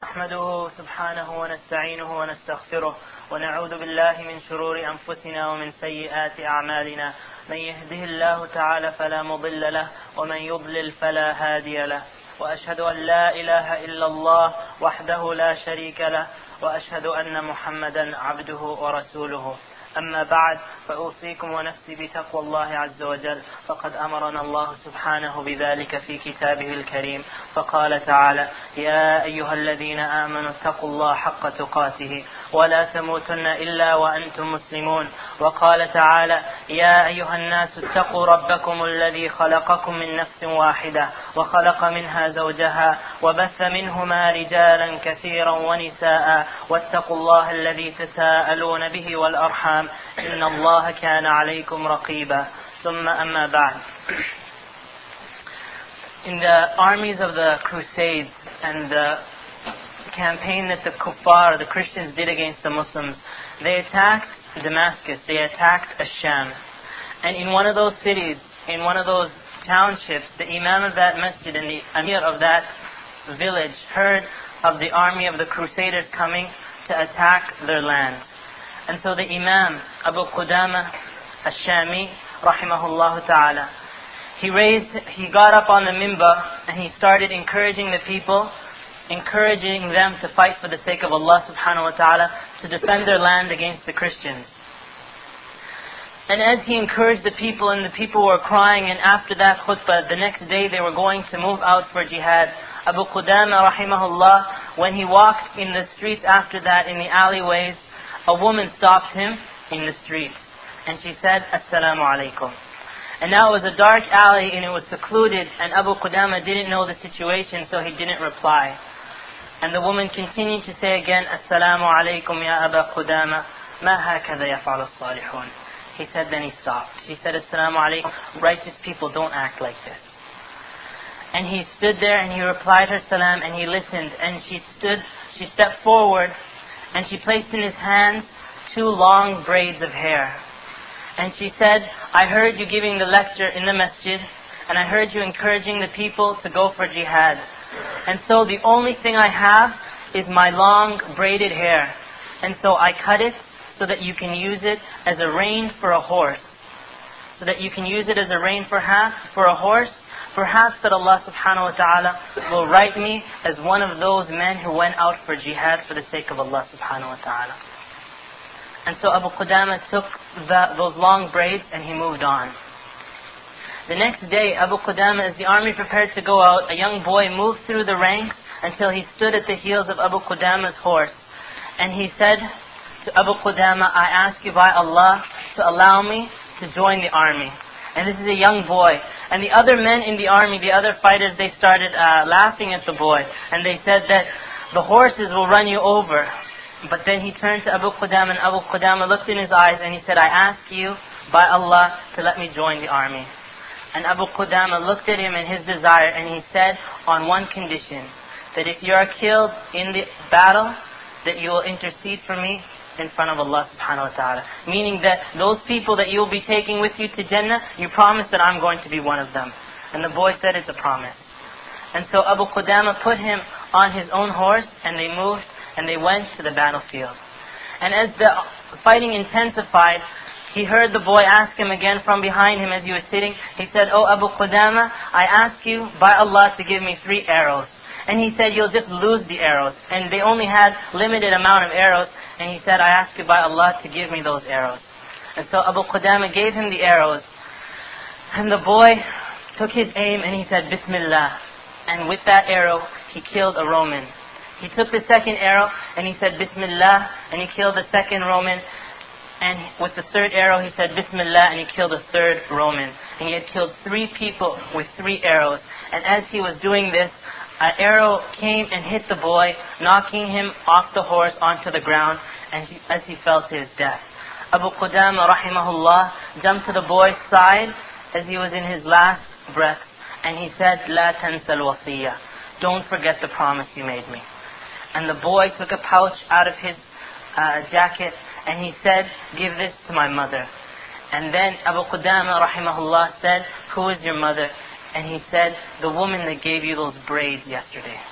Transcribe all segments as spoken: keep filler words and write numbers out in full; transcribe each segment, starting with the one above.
نحمده سبحانه ونستعينه ونستغفره ونعوذ بالله من شرور أنفسنا ومن سيئات أعمالنا. من يهده الله تعالى فلا مضل له ومن يضلل فلا هادي له. وأشهد أن لا إله إلا الله وحده لا شريك له وأشهد أن محمدا عبده ورسوله. أما بعد فأوصيكم ونفسي بتقوى الله عز وجل، فقد أمرنا الله سبحانه بذلك في كتابه الكريم، فقال تعالى: يا أيها الذين آمنوا اتقوا الله حق تقاته ولا تموتن إلا وأنتم مسلمون. وقال تعالى: يا أيها الناس اتقوا ربكم الذي خلقكم من نفس واحدة وخلق منها زوجها وبث منهما رجالا كثيرا ونساء واتقوا الله الذي تساءلون به والأرحام إن الله كان عليكم رقيبا. ثم أما بعد. In the armies of the Crusades and the campaign that the kuffar, the Christians, did against the Muslims, they attacked Damascus, they attacked Ash-Sham. And in one of those cities, in one of those townships, the Imam of that masjid and the Amir of that village heard of the army of the Crusaders coming to attack their land. And so the Imam, Abu Qudama Ash-Shami, rahimahullah ta'ala, he raised, he got up on the minbar and he started encouraging the people, encouraging them to fight for the sake of Allah subhanahu wa ta'ala, to defend their land against the Christians. And as he encouraged the people, and the people were crying, and after that khutbah, the next day they were going to move out for jihad, Abu Qudama rahimahullah, when he walked in the streets after that, in the alleyways, a woman stopped him in the street, and she said, Assalamu alaikum. And now it was a dark alley and it was secluded, and Abu Qudama didn't know the situation, so he didn't reply. And the woman continued to say again, Assalamu alaikum ya Abu Qudama, ma hakadha yaf'alu as-salihun. He said, then he stopped. She said, Assalamu alaikum, righteous people don't act like this. And he stood there and he replied her salam and he listened, and she stood, she stepped forward and she placed in his hands two long braids of hair. And she said, I heard you giving the lecture in the masjid, and I heard you encouraging the people to go for jihad. And so the only thing I have is my long braided hair. And so I cut it so that you can use it as a rein for a horse. So that you can use it as a rein for, half, for a horse. Perhaps that Allah subhanahu wa ta'ala will write me as one of those men who went out for jihad for the sake of Allah subhanahu wa ta'ala. And so Abu Qudama took the, those long braids and he moved on. The next day, Abu Qudama, as the army prepared to go out, a young boy moved through the ranks until he stood at the heels of Abu Qudama's horse. And he said to Abu Qudama, I ask you by Allah to allow me to join the army. And this is a young boy. And the other men in the army, the other fighters, they started uh, laughing at the boy. And they said that the horses will run you over. But then he turned to Abu Qudama, and Abu Qudama looked in his eyes and he said, I ask you by Allah to let me join the army. And Abu Qudama looked at him and his desire, and he said, on one condition, that if you are killed in the battle, that you will intercede for me in front of Allah subhanahu wa ta'ala. Meaning that those people that you will be taking with you to Jannah, you promise that I'm going to be one of them. And the boy said, it's a promise. And so Abu Qudama put him on his own horse, and they moved, and they went to the battlefield. And as the fighting intensified, he heard the boy ask him again from behind him as he was sitting. He said, Oh Abu Qudama, I ask you by Allah to give me three arrows. And he said, you'll just lose the arrows. And they only had limited amount of arrows. And he said, I ask you by Allah to give me those arrows. And so Abu Qudama gave him the arrows. And the boy took his aim and he said, Bismillah. And with that arrow, he killed a Roman. He took the second arrow and he said, Bismillah, and he killed the second Roman. And with the third arrow, he said, Bismillah, and he killed a third Roman. And he had killed three people with three arrows. And as he was doing this, an arrow came and hit the boy, knocking him off the horse onto the ground, and he, as he fell to his death. Abu Qudama rahimahullah jumped to the boy's side as he was in his last breath, and he said, La tansal wasiyya. Don't forget the promise you made me. And the boy took a pouch out of his uh, jacket, and he said, give this to my mother. And then Abu Qudama rahimahullah said, who is your mother? And he said, the woman that gave you those braids yesterday.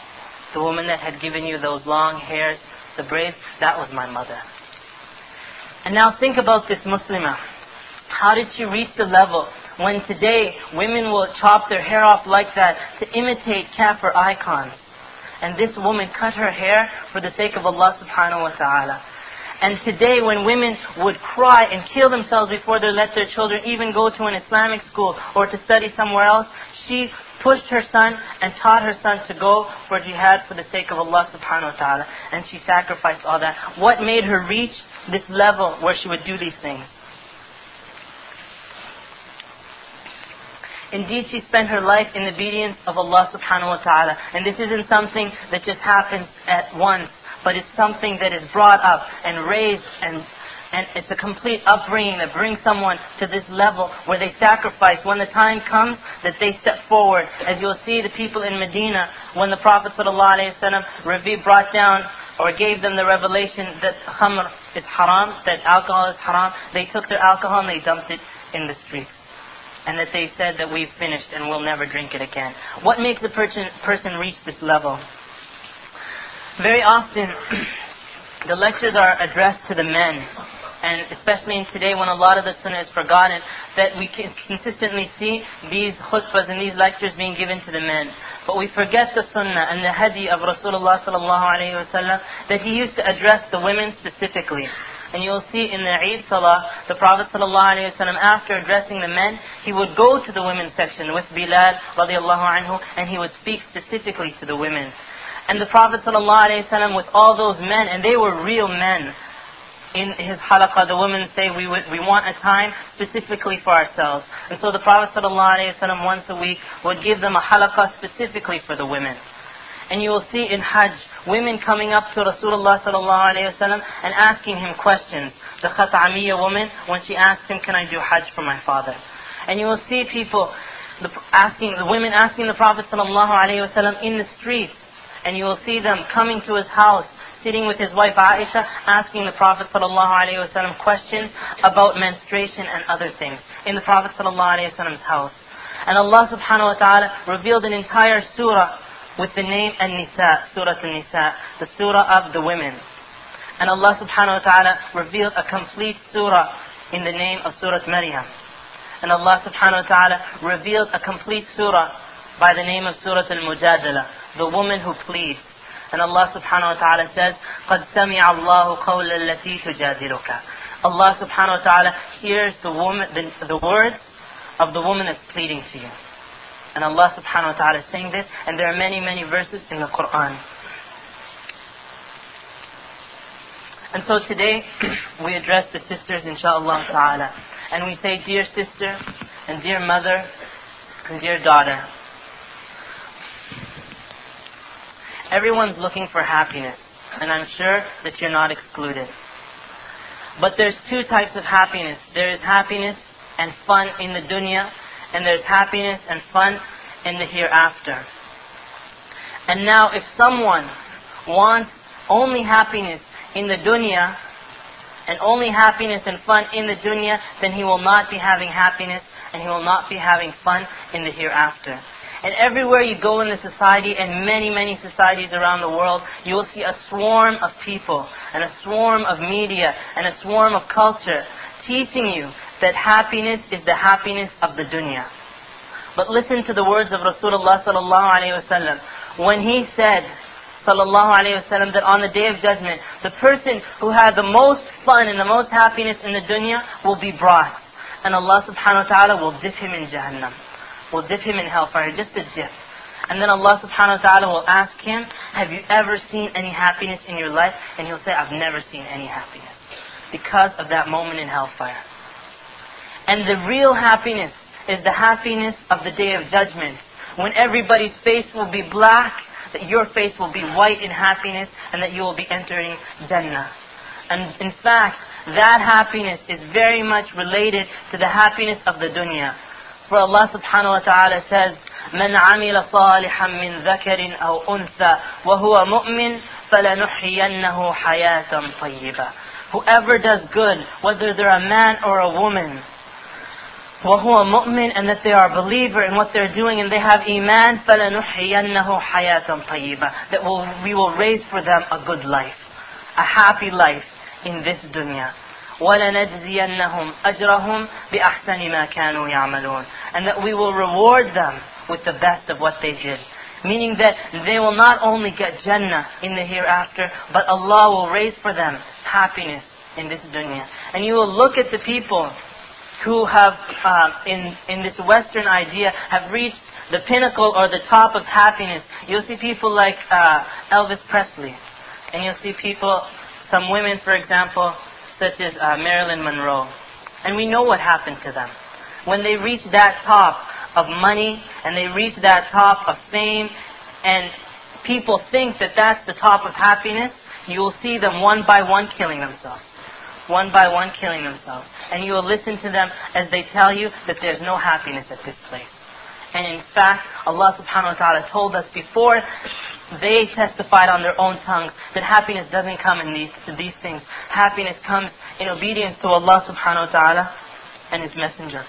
The woman that had given you those long hairs, the braids, that was my mother. And now think about this Muslimah. How did she reach the level when today women will chop their hair off like that to imitate kafir icons? And this woman cut her hair for the sake of Allah subhanahu wa ta'ala. And today when women would cry and kill themselves before they let their children even go to an Islamic school or to study somewhere else, she pushed her son and taught her son to go for jihad for the sake of Allah subhanahu wa ta'ala. And she sacrificed all that. What made her reach this level where she would do these things? Indeed, she spent her life in obedience of Allah subhanahu wa ta'ala. And this isn't something that just happens at once, but it's something that is brought up and raised, and and it's a complete upbringing that brings someone to this level where they sacrifice. When the time comes that they step forward, as you'll see the people in Medina, when the Prophet ﷺ brought down or gave them the revelation that khamr is haram, that alcohol is haram, they took their alcohol and they dumped it in the streets. And that they said that we've finished and we'll never drink it again. What makes a person, person reach this level? Very often, the lectures are addressed to the men. And especially in today when a lot of the sunnah is forgotten, that we can consistently see these khutbahs and these lectures being given to the men. But we forget the sunnah and the hadi of Rasulullah sallallahu alayhi wa sallam, that he used to address the women specifically. And you'll see in the Eid Salah, the Prophet ﷺ, after addressing the men, he would go to the women's section with Bilal radiallahu anhu, and he would speak specifically to the women. And the Prophet ﷺ, with all those men, and they were real men, in his halaqah, the women say, we would, we want a time specifically for ourselves. And so the Prophet ﷺ once a week would give them a halaqah specifically for the women. And you will see in Hajj, women coming up to Rasulullah sallallahu alayhi wa sallam and asking him questions. The Khat'amiyya woman, when she asked him, can I do Hajj for my father? And you will see people the, asking, the women asking the Prophet sallallahu alayhi wa sallam in the streets. And you will see them coming to his house, sitting with his wife Aisha, asking the Prophet sallallahu alayhi wa sallam questions about menstruation and other things in the Prophet sallallahu alayhi wa sallam's house. And Allah subhanahu wa ta'ala revealed an entire surah with the name An-Nisa, Surah An-Nisa, the surah of the women. And Allah subhanahu wa ta'ala revealed a complete surah in the name of Surah Maryam. And Allah subhanahu wa ta'ala revealed a complete surah by the name of Surah Al-Mujadala, the woman who pleads. And Allah subhanahu wa ta'ala says, قَدْ سَمِعَ اللَّهُ قَوْلَ الَّتِي تُجَادِلُكَ. Allah subhanahu wa ta'ala hears the woman, the, the words of the woman that's pleading to you. And Allah subhanahu wa ta'ala is saying this, and there are many, many verses in the Quran. And so today, we address the sisters, inshaAllah ta'ala. And we say, dear sister, and dear mother, and dear daughter. Everyone's looking for happiness, and I'm sure that you're not excluded. But there's two types of happiness. There is happiness and fun in the dunya, and there's happiness and fun in the hereafter. And now if someone wants only happiness in the dunya, and only happiness and fun in the dunya, then he will not be having happiness, and he will not be having fun in the hereafter. And everywhere you go in the society, and many, many societies around the world, you will see a swarm of people, and a swarm of media, and a swarm of culture, teaching you that happiness is the happiness of the dunya. But listen to the words of Rasulullah sallallahu alayhi wa sallam. When he said, sallallahu alayhi wa sallam, that on the Day of Judgment, the person who had the most fun and the most happiness in the dunya will be brought. And Allah subhanahu wa ta'ala will dip him in Jahannam. Will dip him in hellfire, just a dip. And then Allah subhanahu wa ta'ala will ask him, have you ever seen any happiness in your life? And he'll say, I've never seen any happiness. Because of that moment in hellfire. And the real happiness is the happiness of the Day of Judgment. When everybody's face will be black, that your face will be white in happiness, and that you will be entering Jannah. And in fact, that happiness is very much related to the happiness of the dunya. For Allah subhanahu wa ta'ala says, مَنْ عَمِلَ صَالِحًا مِّن ذَكَرٍ أَوْ أُنْثَى وَهُوَ مُؤْمِنٌ فَلَنُحْيِيَنَّهُ حَيَاةً طَيِّبَةً. Whoever does good, whether they're a man or a woman, وَهُوَ مُؤْمِن, and that they are a believer in what they're doing and they have iman, فَلَنُحْيِيَنَّهُ حَيَاةً طَيِّبَةً, that will, we will raise for them a good life, a happy life in this dunya. وَلَنَجْزِيَنَّهُمْ أَجْرَهُمْ بِأَحْسَنِ مَا كَانُوا يَعْمَلُونَ, and that we will reward them with the best of what they did. Meaning that they will not only get Jannah in the hereafter, but Allah will raise for them happiness in this dunya. And you will look at the people who have, uh, in, in this Western idea, have reached the pinnacle or the top of happiness. You'll see people like uh, Elvis Presley. And you'll see people, some women, for example, such as uh, Marilyn Monroe. And we know what happened to them. When they reach that top of money, and they reach that top of fame, and people think that that's the top of happiness, you will see them one by one killing themselves. One by one killing themselves. And you will listen to them as they tell you that there's no happiness at this place. And in fact, Allah subhanahu wa ta'ala told us before they testified on their own tongues that happiness doesn't come in these, these things. Happiness comes in obedience to Allah subhanahu wa ta'ala and His Messenger.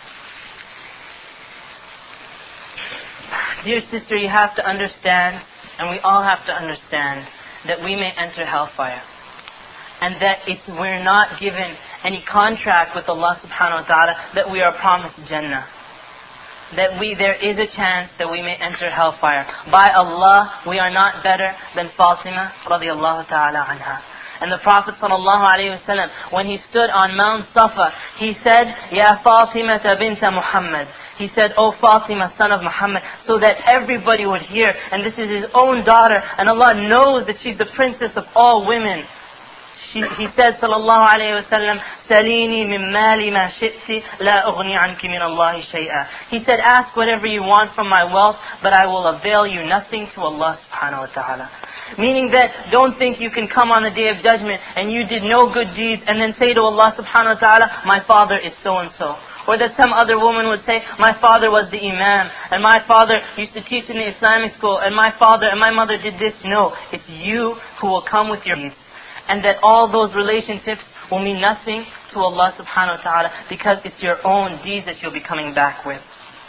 Dear sister, you have to understand, and we all have to understand, that we may enter hellfire. And that it's, we're not given any contract with Allah subhanahu wa ta'ala that we are promised Jannah. That we there is a chance that we may enter hellfire. By Allah, we are not better than Fatima radiallahu ta'ala anha. And the Prophet sallallahu alayhi wa sallam, when he stood on Mount Safa, he said, Ya Fatima binta Muhammad. He said, O Fatima, son of Muhammad, so that everybody would hear. And this is his own daughter. And Allah knows that she's the princess of all women. She, he said, sallallahu alayhi wa sallam, Salini min mali ma shi'ti, la ughni anki min Allahi shay'a. He said, ask whatever you want from my wealth, but I will avail you nothing to Allah subhanahu wa ta'ala. Meaning that don't think you can come on the Day of Judgment and you did no good deeds and then say to Allah subhanahu wa ta'ala, my father is so and so. Or that some other woman would say, my father was the imam, and my father used to teach in the Islamic school, and my father and my mother did this. No, it's you who will come with your deeds. And that all those relationships will mean nothing to Allah subhanahu wa ta'ala, because it's your own deeds that you'll be coming back with.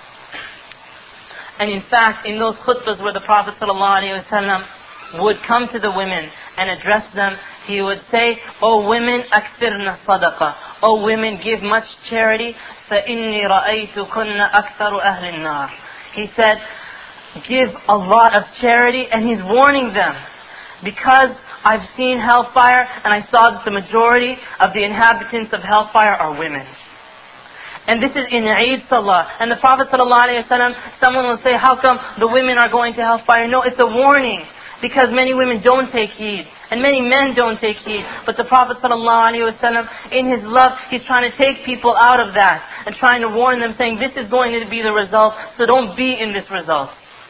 And in fact, in those khutbahs where the Prophet sallallahu alaihi wasallam would come to the women and address them, he would say, O women, akthirna sadaqa. O women, give much charity. فَإِنِّي رَأَيْتُكُنَّ أَكْثَرُ أَهْلِ النَّارِ. He said, give a lot of charity, and he's warning them. Because I've seen hellfire, and I saw that the majority of the inhabitants of hellfire are women. And this is in Eid Salah. And the Prophet ﷺ, someone will say, how come the women are going to hellfire? No, it's a warning. Because many women don't take heed. And many men don't take heed. But the Prophet ﷺ, in his love, he's trying to take people out of that. And trying to warn them, saying, this is going to be the result, so don't be in this result.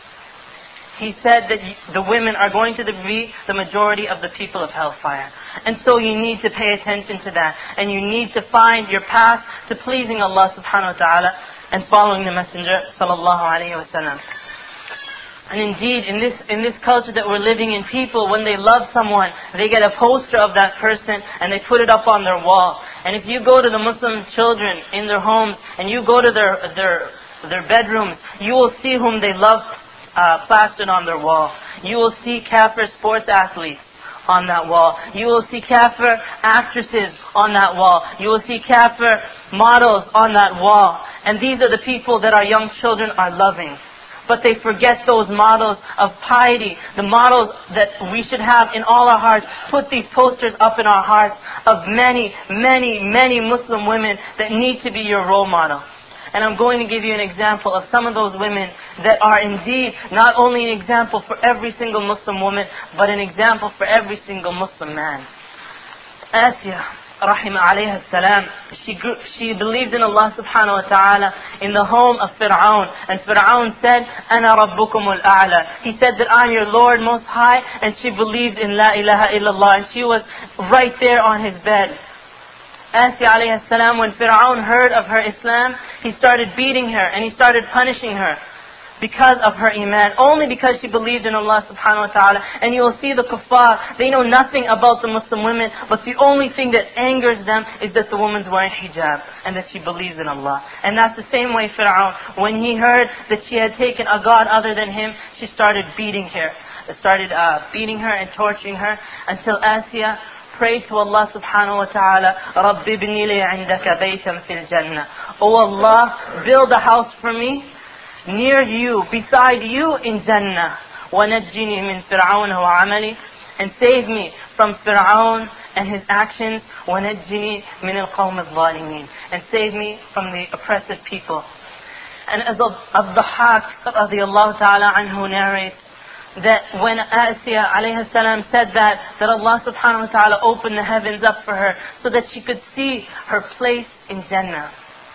He said that the women are going to be the majority of the people of hellfire. And so you need to pay attention to that. And you need to find your path to pleasing Allah subhanahu wa ta'ala and following the Messenger sallallahu alayhi wa sallam. And indeed, in this in this culture that we're living in, people, when they love someone, they get a poster of that person and they put it up on their wall. And if you go to the Muslim children in their homes and you go to their their their bedrooms, you will see whom they love uh, plastered on their wall. You will see kafir sports athletes on that wall. You will see kafir actresses on that wall. You will see kafir models on that wall. And these are the people that our young children are loving. But they forget those models of piety, the models that we should have in all our hearts. Put these posters up in our hearts of many, many, many Muslim women that need to be your role model. And I'm going to give you an example of some of those women that are indeed not only an example for every single Muslim woman, but an example for every single Muslim man. Asya, rahimah alayha salam, she, grew, she believed in Allah subhanahu wa ta'ala in the home of Fir'aun. And Fir'aun said, Ana rabbukumul a'la. He said that I'm your Lord most high. And she believed in La ilaha illallah. And she was right there on his bed. Asya alayhi salam, when Fir'aun heard of her Islam, he started beating her and he started punishing her. because of her iman, only because she believed in Allah subhanahu wa ta'ala. And you will see the kuffar, they know nothing about the Muslim women, but the only thing that angers them is that the woman's wearing hijab and that she believes in Allah. And that's the same way Fir'aun, when he heard that she had taken a god other than him, she started beating her. Started uh, beating her and torturing her until Asiya prayed to Allah subhanahu wa ta'ala, رَبِّ ابْنِ لِي عِنْدَكَ بَيْتًا فِي الْجَنَّةِ. Oh Allah, build a house for me near you, beside you in Jannah. وَنَجِّنِي مِنْ فِرْعَوْنَ وَعَمَلِهِ. And save me from Fir'aun and his actions. وَنَجِّنِي مِنَ الْقَوْمِ الظَّالِمِينَ. And save me from the oppressive people. And as Ad-Dhahhak radiyallahu ta'ala anhu narrates, that when Asiya alayhi salam said that, that Allah subhanahu wa ta'ala opened the heavens up for her so that she could see her place in Jannah.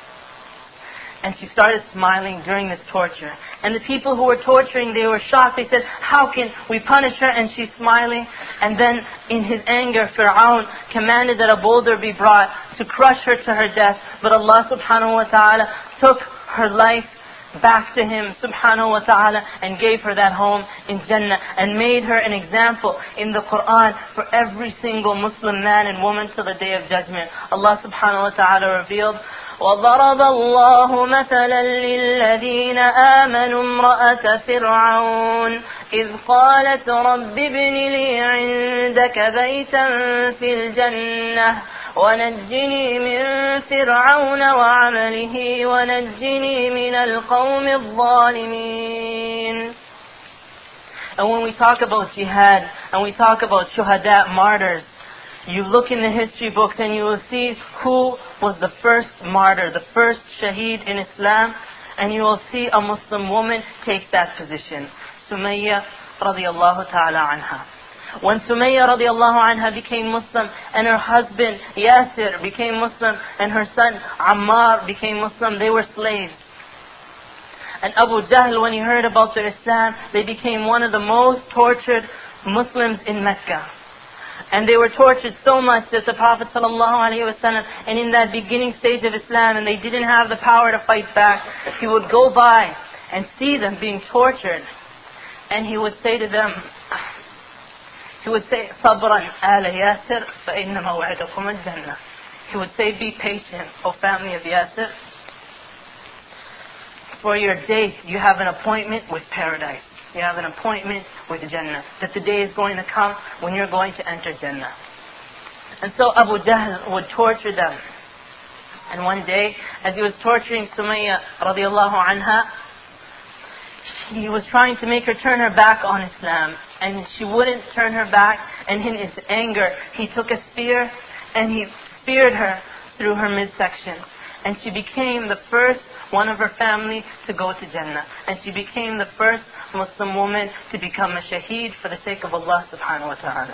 And she started smiling during this torture. And the people who were torturing, they were shocked. They said, how can we punish her and she's smiling? And then in his anger, Fir'aun commanded that a boulder be brought to crush her to her death. But Allah subhanahu wa ta'ala took her life back to him subhanahu wa ta'ala and gave her that home in Jannah and made her an example in the Quran for every single Muslim man and woman till the Day of Judgment. Allah subhanahu wa ta'ala revealed, وَضَرَبَ اللَّهُ مَثَلًا لِلَّذِينَ آمَنُوا امْرَأَةَ فِرْعَوْنَ إِذْ قَالَتْ رَبِّ ابْنِ لِي عِنْدَكَ بَيْتًا فِي الْجَنَّةِ وَنَجِّنِي مِنْ فِرْعَوْنَ وَعَمَلِهِ وَنَجِّنِي مِنَ الْقَوْمِ الظَّالِمِينَ. And when we talk about jihad, and we talk about shuhada, martyrs, you look in the history books and you will see who was the first martyr, the first shaheed in Islam, and you will see a Muslim woman take that position. Sumayya radiyallahu ta'ala anha. When Sumayya radiallahu anha became Muslim and her husband Yasir became Muslim and her son Ammar became Muslim, they were slaves. And Abu Jahl, when he heard about their Islam, they became one of the most tortured Muslims in Mecca. And they were tortured so much that the Prophet ﷺ, and in that beginning stage of Islam, and they didn't have the power to fight back, he would go by and see them being tortured. And he would say to them, He would say, صَبْرًا آلَ يَاسِرْ فَإِنَّ مَوْعِدَكُمُ الْجَنَّةِ. He would say, be patient, O family of Yasir. For your date, you have an appointment with paradise. You have an appointment with Jannah. That the day is going to come when you're going to enter Jannah. And so Abu Jahl would torture them. And one day, as he was torturing Sumayya radiallahu anha, he was trying to make her turn her back on Islam. And she wouldn't turn her back. And in his anger, he took a spear and he speared her through her midsection. And she became the first one of her family to go to Jannah. And she became the first Muslim woman to become a shaheed for the sake of Allah subhanahu wa ta'ala.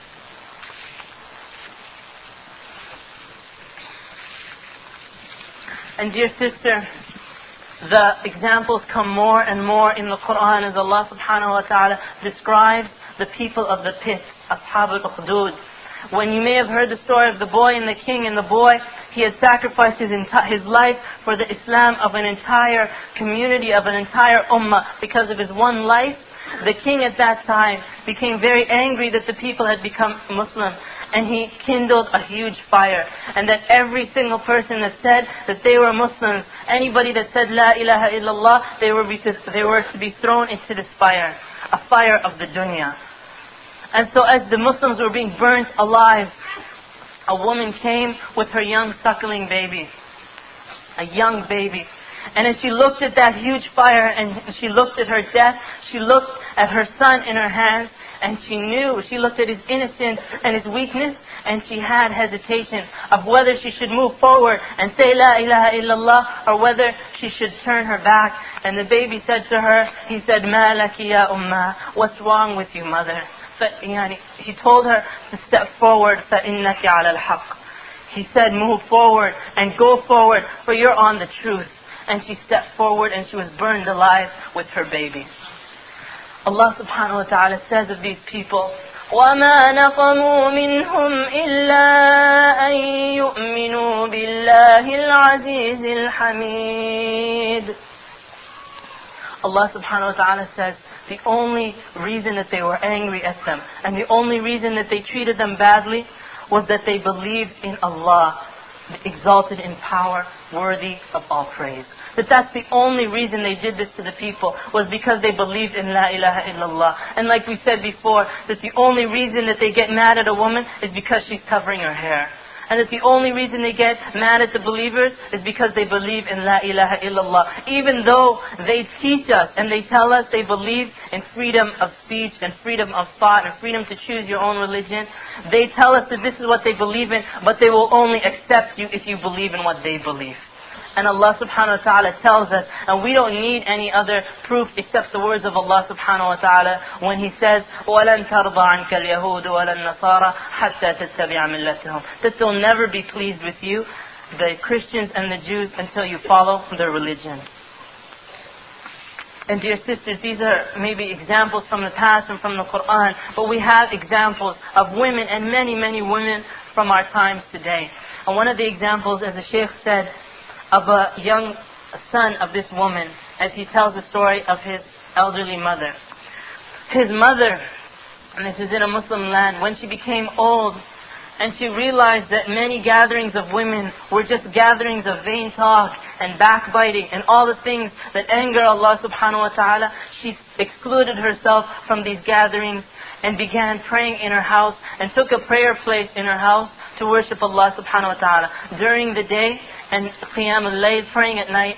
And dear sister, the examples come more and more in the Quran as Allah subhanahu wa ta'ala describes the people of the pit, Ashab al-Ukhdud. When you may have heard the story of the boy and the king, and the boy, he had sacrificed his, enti- his life for the Islam of an entire community, of an entire ummah, because of his one life. The king at that time became very angry that the people had become Muslim, and he kindled a huge fire. And that every single person that said that they were Muslims, anybody that said La ilaha illallah, they were, be to, they were to be thrown into this fire, a fire of the dunya. And so as the Muslims were being burnt alive, a woman came with her young suckling baby, a young baby. And as she looked at that huge fire and she looked at her death, she looked at her son in her hands, and she knew, she looked at his innocence and his weakness, and she had hesitation of whether she should move forward and say La ilaha illallah, or whether she should turn her back. And the baby said to her, he said, Ma laki ya ummah, what's wrong with you, mother? He told her to step forward, فَإِنَّكِ عَلَى الْحَقِّ. He said, move forward and go forward, for you're on the truth. And she stepped forward and she was burned alive with her baby. Allah subhanahu wa ta'ala says of these people, وَمَا نَقَمُوا مِنْهُمْ إِلَّا أَن يُؤْمِنُوا بِاللَّهِ الْعَزِيزِ الْحَمِيدِ. Allah subhanahu wa ta'ala says, the only reason that they were angry at them, and the only reason that they treated them badly, was that they believed in Allah, exalted in power, worthy of all praise. That that's the only reason they did this to the people, was because they believed in La ilaha illallah. And like we said before, that the only reason that they get mad at a woman is because she's covering her hair. And that the only reason they get mad at the believers is because they believe in La ilaha illallah. Even though they teach us and they tell us they believe in freedom of speech and freedom of thought and freedom to choose your own religion, they tell us that this is what they believe in, but they will only accept you if you believe in what they believe. And Allah subhanahu wa ta'ala tells us, and we don't need any other proof except the words of Allah subhanahu wa ta'ala when He says, وَلَن تَرْضَى عَنْكَ الْيَهُودُ وَلَا النَّصَارَى حَتَّى تَتَّبِعَ مِلَّتَهُم. That they'll never be pleased with you, the Christians and the Jews, until you follow their religion. And dear sisters, these are maybe examples from the past and from the Quran, but we have examples of women, and many, many women from our times today. And one of the examples, as the Shaykh said, of a young son of this woman, as he tells the story of his elderly mother. His mother, and this is in a Muslim land, when she became old, and she realized that many gatherings of women were just gatherings of vain talk and backbiting and all the things that anger Allah subhanahu wa ta'ala, she excluded herself from these gatherings and began praying in her house and took a prayer place in her house to worship Allah subhanahu wa ta'ala during the day, and Qiyam al-Layl, praying at night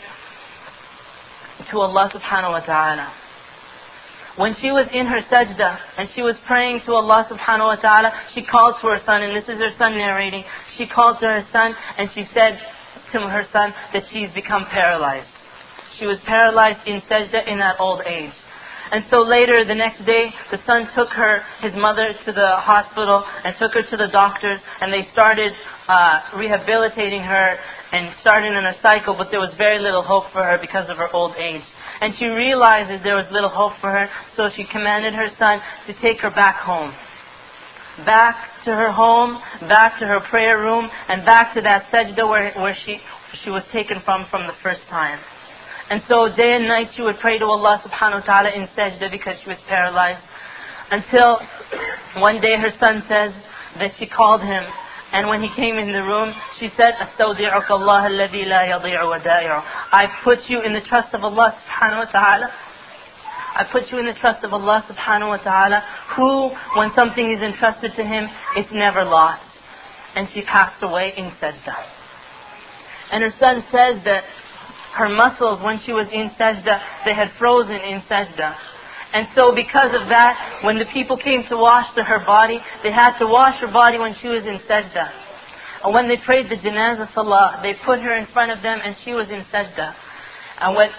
to Allah subhanahu wa ta'ala. When she was in her sajda and she was praying to Allah subhanahu wa ta'ala, she called to her son, and this is her son narrating. She called to her son and she said to her son that she's become paralyzed. She was paralyzed in sajda in that old age. And so later, the next day, the son took her, his mother, to the hospital and took her to the doctors, and they started uh, rehabilitating her and started in her cycle, but there was very little hope for her because of her old age. And she realized that there was little hope for her, so she commanded her son to take her back home. Back to her home, back to her prayer room, and back to that sajda where, where she, she was taken from from the first time. And so day and night she would pray to Allah subhanahu wa ta'ala in sajda because she was paralyzed. Until one day her son says that she called him, and when he came in the room, she said, أَسْتَوْدِعُكَ اللَّهَ الَّذِي لَا يَضِيعُ وَدَائِعُ. I put you in the trust of Allah subhanahu wa ta'ala. I put you in the trust of Allah subhanahu wa ta'ala, who, when something is entrusted to Him, it's never lost. And she passed away in sajda. And her son says that her muscles, when she was in sajda, they had frozen in sajda. And so because of that, when the people came to wash the, her body, they had to wash her body when she was in sajda. And when they prayed the janazah salah, they put her in front of them and she was in sajda. And when,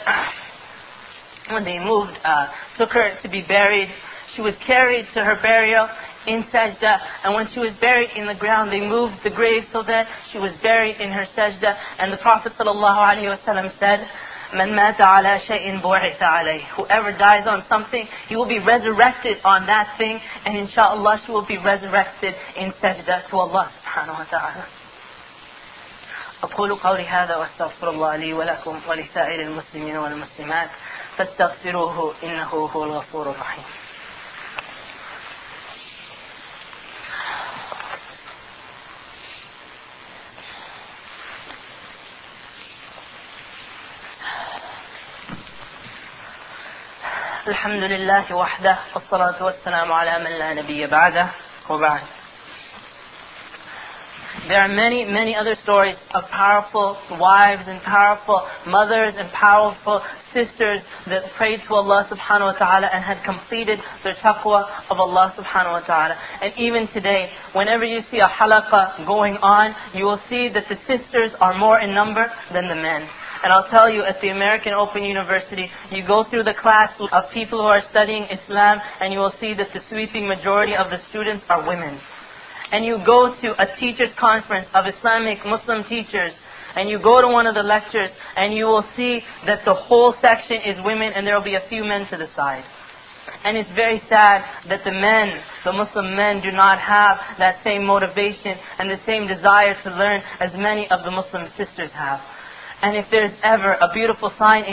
when they moved, uh, took her to be buried, she was carried to her burial in sajda. And when she was buried in the ground, they moved the grave so that she was buried in her sajda. And the Prophet ﷺ said, مَنْ مَاتَ عَلَى شَيْءٍ بُعِثَ عَلَيْهِ. Whoever dies on something, he will be resurrected on that thing, and inshallah she will be resurrected in sajda to Allah subhanahu wa ta'ala. أقول قولي هذا وأستغفر الله لي ولكم ولسائر المسلمين والمسلمات فاستغفروه إنه هو الغفور الرحيم. الحمد لله وحده والصلاة والسلام على من لا نبي بعده وبعد. There are many, many other stories of powerful wives and powerful mothers and powerful sisters that prayed to Allah subhanahu wa ta'ala and had completed their taqwa of Allah subhanahu wa ta'ala. And even today, whenever you see a halaqah going on, you will see that the sisters are more in number than the men. And I'll tell you, at the American Open University, you go through the class of people who are studying Islam, and you will see that the sweeping majority of the students are women. And you go to a teachers' conference of Islamic Muslim teachers, and you go to one of the lectures, and you will see that the whole section is women, and there will be a few men to the side. And it's very sad that the men, the Muslim men, do not have that same motivation and the same desire to learn as many of the Muslim sisters have. And if there's ever a beautiful sign in this,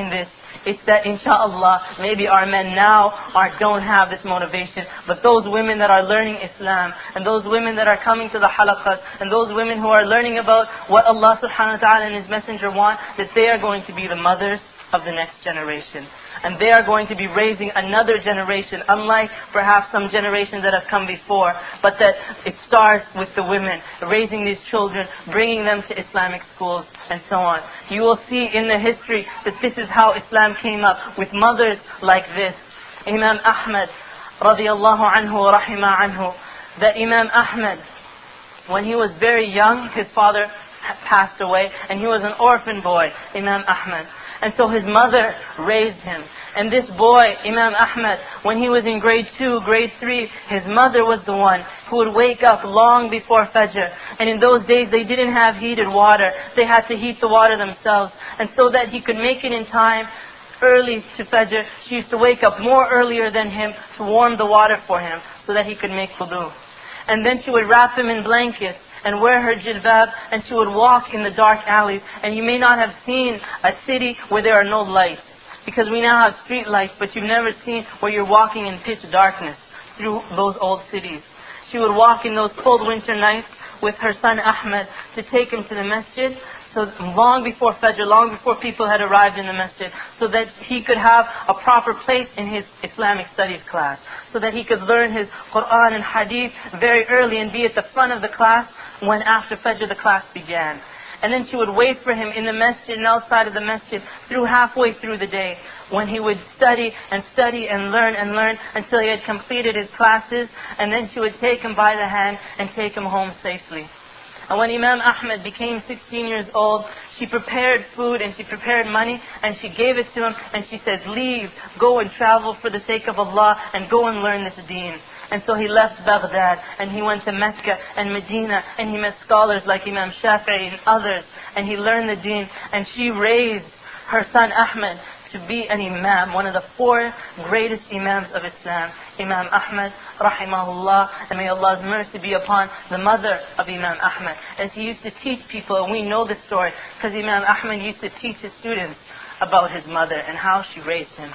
It's that inshallah, maybe our men now are, don't have this motivation, but those women that are learning Islam, and those women that are coming to the halaqas, and those women who are learning about what Allah subhanahu wa ta'ala and His Messenger want, that they are going to be the mothers of the next generation. And they are going to be raising another generation, unlike perhaps some generations that have come before, but that it starts with the women, raising these children, bringing them to Islamic schools, and so on. You will see in the history that this is how Islam came up, with mothers like this. Imam Ahmad, radiyallahu anhu, rahima anhu, that Imam Ahmad, when he was very young, his father passed away, and he was an orphan boy, Imam Ahmad. And so his mother raised him. And this boy, Imam Ahmad, when he was in grade two, grade three, his mother was the one who would wake up long before Fajr. And in those days, they didn't have heated water. They had to heat the water themselves. And so that he could make it in time, early to Fajr, she used to wake up more earlier than him to warm the water for him so that he could make wudu. And then she would wrap him in blankets and wear her jilbab, and she would walk in the dark alleys. And you may not have seen a city where there are no lights, because we now have street lights, but you've never seen where you're walking in pitch darkness through those old cities. She would walk in those cold winter nights with her son Ahmed to take him to the masjid, so long before Fajr, long before people had arrived in the masjid, so that he could have a proper place in his Islamic studies class, so that he could learn his Quran and Hadith very early and be at the front of the class when after Fajr the class began. And then she would wait for him in the masjid and outside of the masjid through halfway through the day, when he would study and study and learn and learn until he had completed his classes, and then she would take him by the hand and take him home safely. And when Imam Ahmad became sixteen years old, she prepared food and she prepared money and she gave it to him, and she said, leave, go and travel for the sake of Allah and go and learn this deen. And so he left Baghdad and he went to Mecca and Medina, and he met scholars like Imam Shafi'i and others, and he learned the deen. And she raised her son Ahmad to be an imam, one of the four greatest imams of Islam, Imam Ahmad, rahimahullah, and may Allah's mercy be upon the mother of Imam Ahmad. As he used to teach people, and we know this story, because Imam Ahmad used to teach his students about his mother and how she raised him.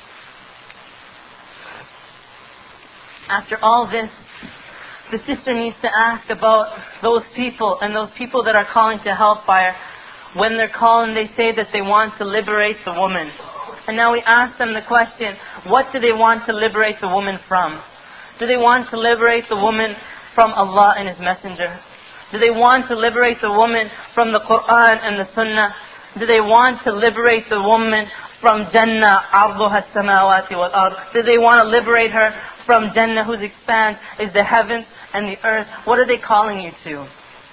After all this, the sister needs to ask about those people, and those people that are calling to hellfire. When they're calling, they say that they want to liberate the woman. And now we ask them the question, what do they want to liberate the woman from? Do they want to liberate the woman from Allah and His Messenger? Do they want to liberate the woman from the Quran and the Sunnah? Do they want to liberate the woman from Jannah, arduha as-samawati wal ard? Do they want to liberate her from Jannah, whose expanse is the heavens and the earth? What are they calling you to?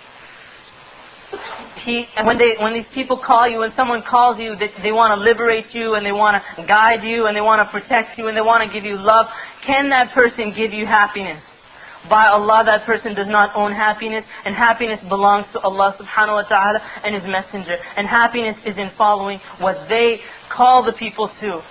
He, and when they, when these people call you, when someone calls you, they, they want to liberate you, and they want to guide you, and they want to protect you, and they want to give you love. Can that person give you happiness? By Allah, that person does not own happiness, and happiness belongs to Allah subhanahu wa ta'ala and His Messenger. And happiness is in following what they call the people to.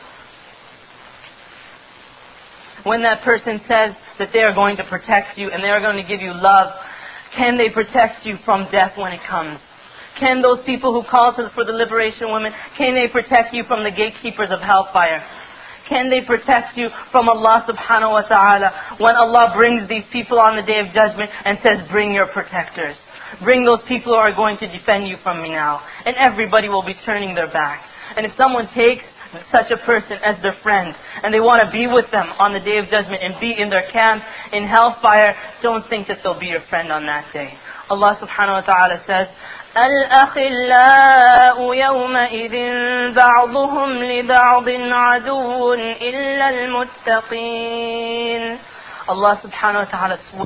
When that person says that they are going to protect you and they are going to give you love, can they protect you from death when it comes? Can those people who call to, for the liberation of women, can they protect you from the gatekeepers of hellfire? Can they protect you from Allah subhanahu wa ta'ala when Allah brings these people on the Day of Judgment and says, bring your protectors. Bring those people who are going to defend you from me now. And everybody will be turning their back. And if someone takes such a person as their friend, and they want to be with them on the Day of Judgment and be in their camp in hellfire, don't think that they'll be your friend on that day. Allah subhanahu wa ta'ala says, الأخلاء يومئذ بعضهم لبعض عدو إلا المتقين. Allah subhanahu wa ta'ala swears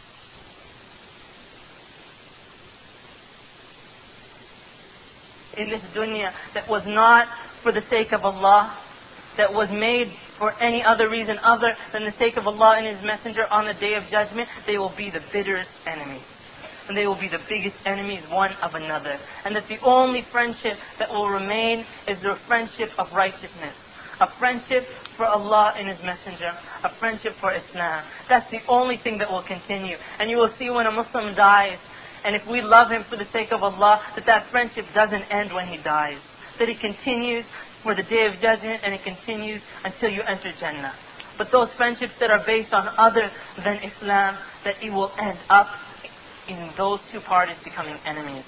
in this dunya that was not for the sake of Allah, that was made for any other reason other than the sake of Allah and His Messenger, on the Day of Judgment, they will be the bitterest enemies. And they will be the biggest enemies one of another. And that the only friendship that will remain is the friendship of righteousness. A friendship for Allah and His Messenger. A friendship for Islam. That's the only thing that will continue. And you will see when a Muslim dies, and if we love him for the sake of Allah, that that friendship doesn't end when he dies. That it continues for the Day of Judgment, and it continues until you enter Jannah. But those friendships that are based on other than Islam, that it will end up in those two parties becoming enemies.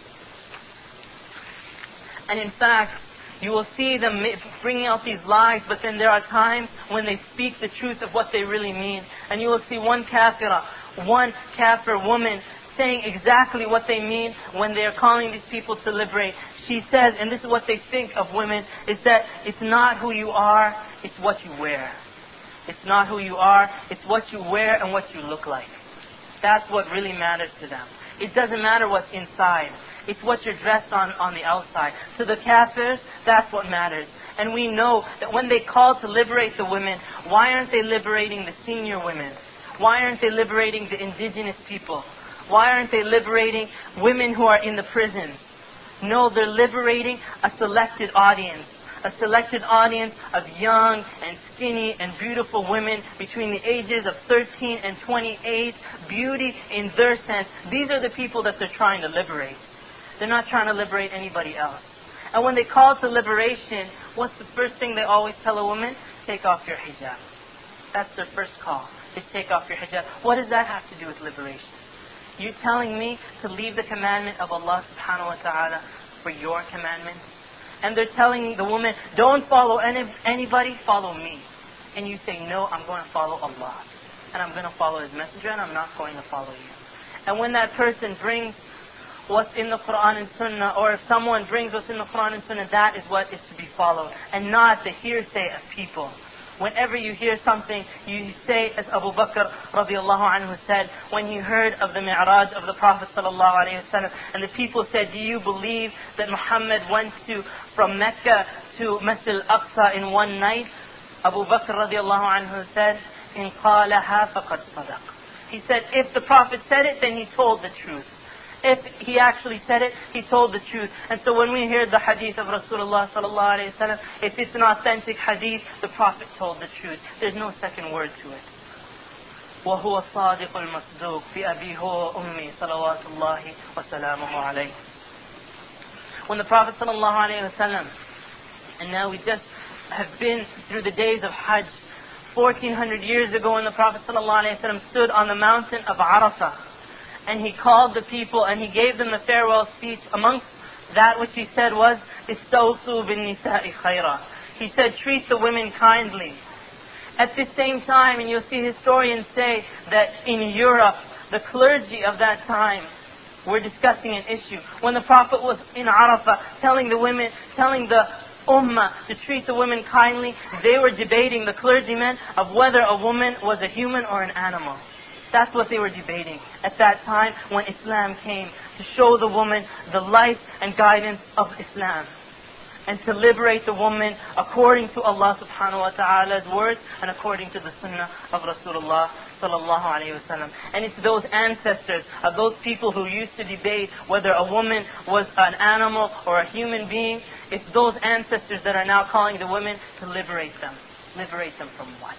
And in fact, you will see them bringing out these lies, but then there are times when they speak the truth of what they really mean. And you will see one kafira, one kafir woman saying exactly what they mean when they are calling these people to liberate. She says, and this is what they think of women, is that it's not who you are, it's what you wear. It's not who you are, it's what you wear and what you look like. That's what really matters to them. It doesn't matter what's inside. It's what you're dressed on on the outside. To the kafirs, that's what matters. And we know that when they call to liberate the women, why aren't they liberating the senior women? Why aren't they liberating the indigenous people? Why aren't they liberating women who are in the prisons? No, they're liberating a selected audience. A selected audience of young and skinny and beautiful women between the ages of thirteen and twenty-eight. Beauty in their sense. These are the people that they're trying to liberate. They're not trying to liberate anybody else. And when they call to liberation, what's the first thing they always tell a woman? Take off your hijab. That's their first call, is take off your hijab. What does that have to do with liberation? You're telling me to leave the commandment of Allah subhanahu wa ta'ala for your commandment? And they're telling the woman, don't follow any, anybody, follow me. And you say, no, I'm going to follow Allah. And I'm going to follow His Messenger, and I'm not going to follow you. And when that person brings what's in the Quran and Sunnah, or if someone brings what's in the Quran and Sunnah, that is what is to be followed, and not the hearsay of people. Whenever you hear something, you say, as Abu Bakr radiallahu anhu said, when he heard of the Mi'raj of the Prophet sallallahu alayhi wa sallam, and the people said, do you believe that Muhammad went to from Mecca to Masjid al-Aqsa in one night? Abu Bakr radiallahu anhu said, in qalaha faqad sadaq. He said, if the Prophet said it, then he told the truth. If he actually said it, he told the truth. And so when we hear the hadith of Rasulullah sallallahu alayhi wa sallam, if it's an authentic hadith, the Prophet told the truth. There's no second word to it. وَهُوَ الصَّادِقُ الْمَصْدُوقُ بِأَبِيهِ وَأُمِّي صَلَوَاتُ اللَّهِ وَسَلَامُهُ عَلَيْهِ. When the Prophet sallallahu alayhi wa sallam, and now we just have been through the days of Hajj, fourteen hundred years ago when the Prophet sallallahu alayhi wa sallam stood on the mountain of Arafah, and he called the people and he gave them the farewell speech. Amongst that which he said was, Istawsu bin nisa'i khayra. He said, treat the women kindly. At the same time, and you'll see historians say that in Europe, the clergy of that time were discussing an issue. When the Prophet was in Arafah telling the women, telling the Ummah to treat the women kindly, they were debating, the clergymen, of whether a woman was a human or an animal. That's what they were debating at that time when Islam came, to show the woman the life and guidance of Islam, and to liberate the woman according to Allah subhanahu wa ta'ala's words and according to the sunnah of Rasulullah sallallahu alayhi wa sallam. And it's those ancestors of those people who used to debate whether a woman was an animal or a human being. It's those ancestors that are now calling the women to liberate them. Liberate them from what?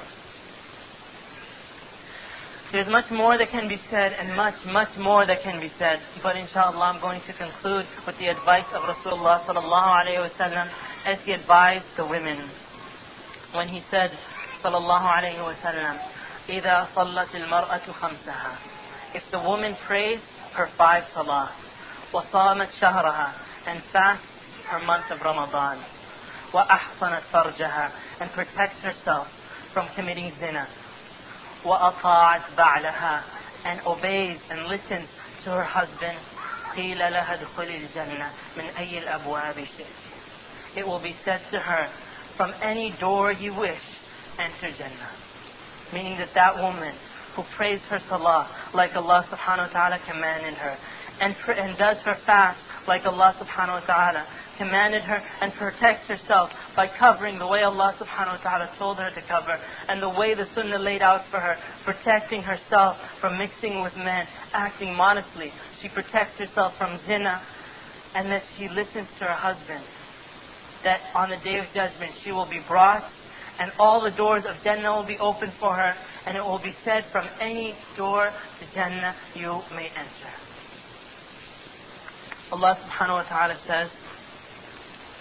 There's much more that can be said, and much, much more that can be said. But inshallah, I'm going to conclude with the advice of Rasulullah sallallahu alayhi wa sallam as he advised the women. When he said, sallallahu alayhi wa sallam, إِذَا صَلَّتِ الْمَرْأَةُ خَمْسَهَا. If the woman prays her five salah, وَصَامَتْ شَهْرَهَا, and fasts her month of Ramadan, وَأَحْصَنَتْ فَرْجَهَا, and protects herself from committing zina, وَأَطَاعَتْ بَعْلَهَا, and obeys and listens to her husband, قِيلَ لَهَا ادْخُلِي الْجَنَّةِ مِنْ أَيِّ الْأَبْوَابِ شِئْتِ. It will be said to her, from any door you wish, enter Jannah. Meaning that that woman who prays her salah like Allah subhanahu wa ta'ala commanded her, and, pr- and does her fast like Allah subhanahu wa ta'ala commanded her, and protects herself by covering the way Allah subhanahu wa ta'ala told her to cover, and the way the sunnah laid out for her, protecting herself from mixing with men, acting modestly. She protects herself from zina, and that she listens to her husband. That on the Day of Judgment she will be brought, and all the doors of Jannah will be opened for her, and it will be said, from any door to Jannah you may enter. Allah subhanahu wa ta'ala says,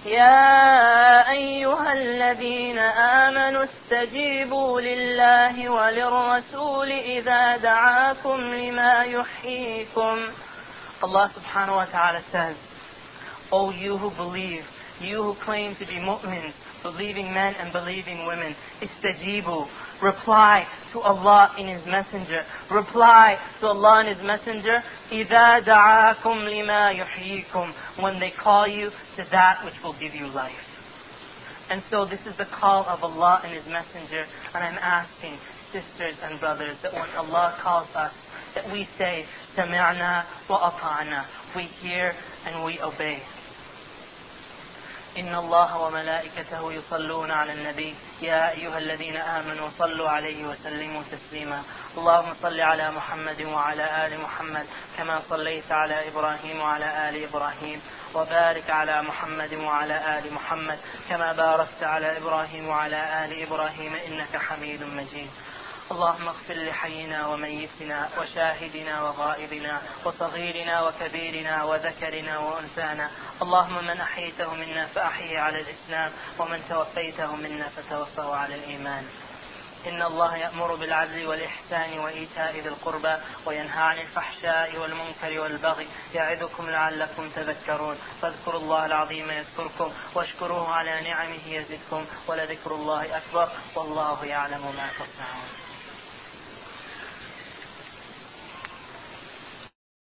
يا أيها الذين آمنوا استجيبوا لله وللرسول إذا دعاكم لما يحييكم. Allah subhanahu wa ta'ala says, O you who believe, you who claim to be mu'mins, believing men and believing women, istajibu, reply to Allah in His Messenger, reply to Allah and His Messenger, إِذَا دَعَاكُمْ لِمَا يُحْيِيكُمْ, when they call you to that which will give you life. And so this is the call of Allah and His Messenger, and I'm asking sisters and brothers that when Allah calls us, that we say, سَمِعْنَا وَأَطَعْنَا, we hear and we obey. إن الله وملائكته يصلون على النبي يا أيها الذين آمنوا صلوا عليه وسلموا تسليما. اللهم صل على محمد وعلى آل محمد كما صليت على إبراهيم وعلى آل إبراهيم وبارك على محمد وعلى آل محمد كما باركت على إبراهيم وعلى آل إبراهيم إنك حميد مجيد. اللهم اغفر لحينا وميتنا وشاهدنا وغائبنا وصغيرنا وكبيرنا وذكرنا وأنثانا. اللهم من أحييته منا فأحيه على الإسلام ومن توفيته منا فتوفه على الإيمان. إن الله يأمر بالعدل والإحسان وإيتاء ذي القربى وينهى عن الفحشاء والمنكر والبغي يعظكم لعلكم تذكرون. فاذكروا الله العظيم يذكركم واشكروه على نعمه يزدكم ولذكر الله أكبر والله يعلم ما تصنعون.